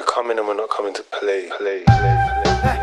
We're coming and we're not coming to play.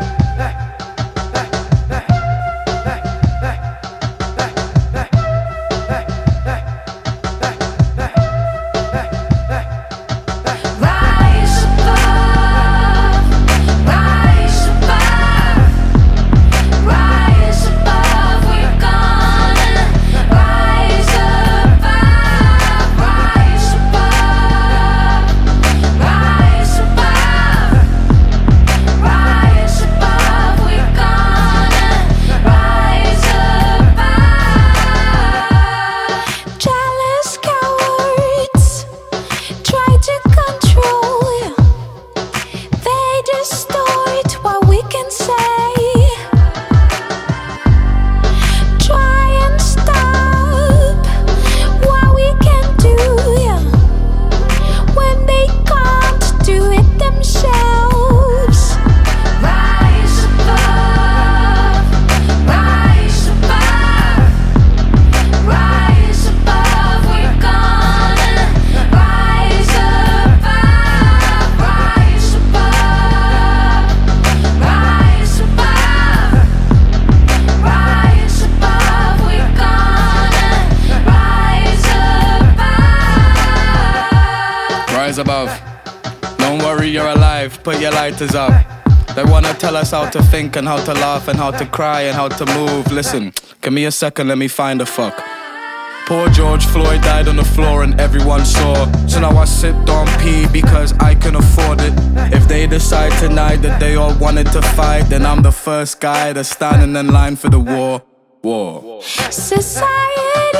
Above. Don't worry, you're alive, put your lighters up. They wanna tell us how to think and how to laugh and how to cry and how to move. Listen, give me a second, let me find a fuck. Poor George Floyd died on the floor and everyone saw. So now I sipped on pee because I can afford it. If they decide tonight that they all wanted to fight, then I'm the first guy that's standing in line for the war. Society